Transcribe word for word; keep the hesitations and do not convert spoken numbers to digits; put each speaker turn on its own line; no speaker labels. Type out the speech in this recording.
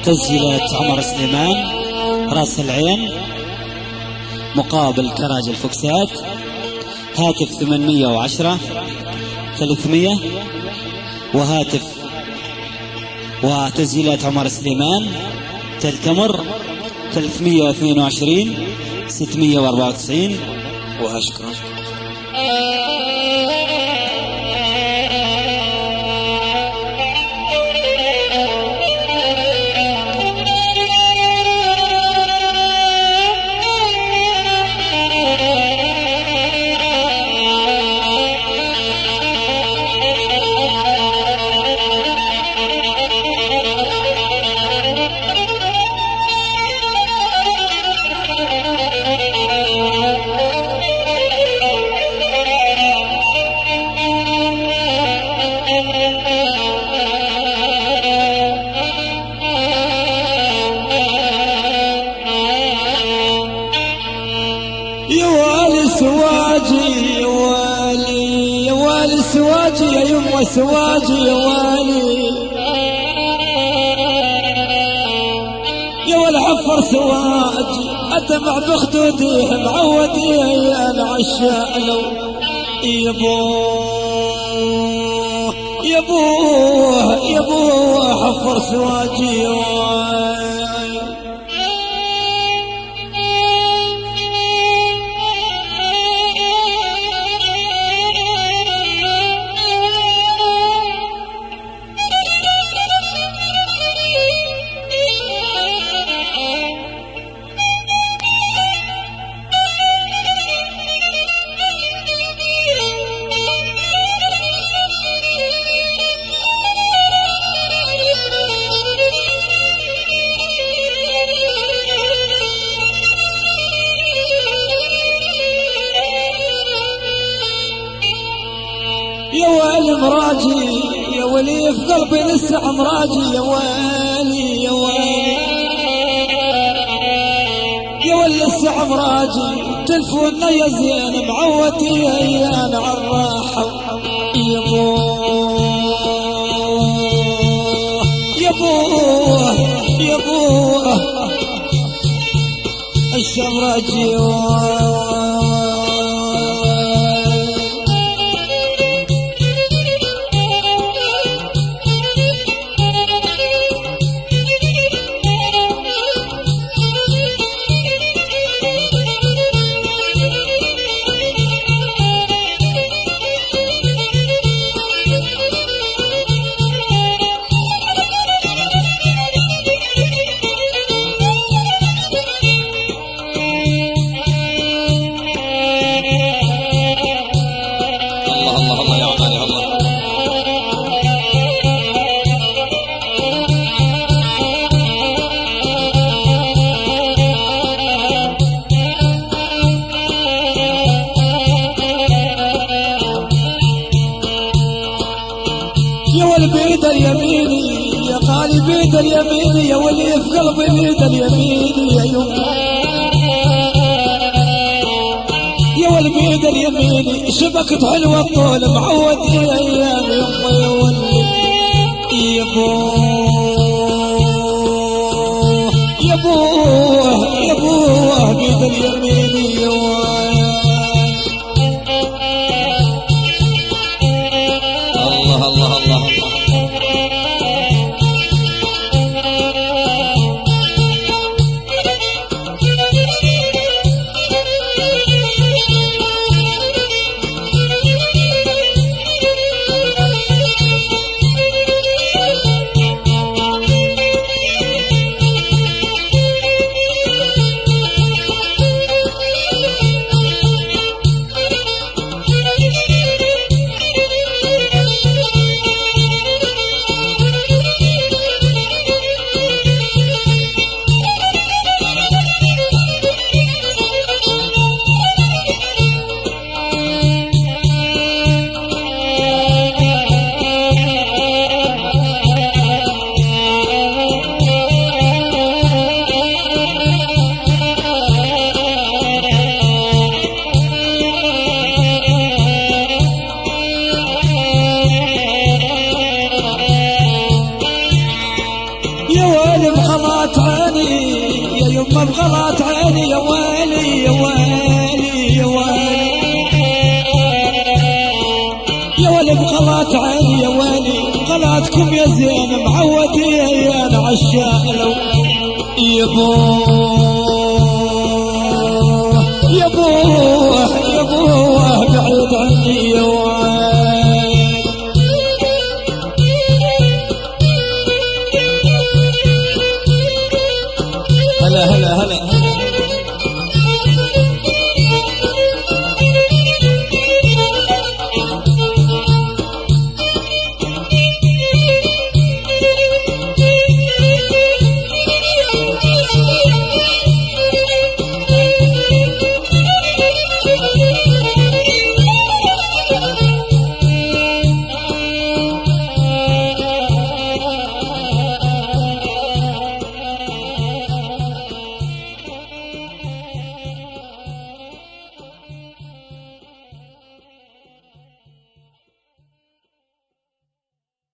تسجيلات عمر سليمان راس العين مقابل كراج الفكسات. هاتف ثمانمية وعشرة ثلاثمية، وهاتف وتسجيلات عمر سليمان تلتمر ثلاثمية واثنين وعشرين ستمية وأربعة وتسعين. وأشكرك.
سواجي يا يما سواجي يا والي يا والعفر سواجي أدمع بخدوديه معودي يا العشاء لو يبوه يبوه يبوه حفر سواجي يا والي. يا والي مراجي يا ولي في قلبي لسه مراجي يا والي يا والي يا ولي لسه مراجي تلفوننا يا زين معودي يا انا عالراحه يا بوه يا بوه يا بوه الشمراجي بيد اليميني يا غالي بيد اليميني يا ولي في قلبي بيد اليميني يا يما يا ولي بيد اليميني شبكة حلوة طول معودي يا ايام يما يا ولي يا بوه يا بوه يا بوه بيد اليميني يا ولي. الله الله الله يا ويلي بغلط عيني يا يما بغلط عيني يا ويلي يا ويلي يا ويلي يا ويلي بغلط عيني يا ويلي غلطكم يا زين معودي يا انا عشاق لو يبوه يبوه يبوه بعيد عني يا ويلي هلا هلا هلا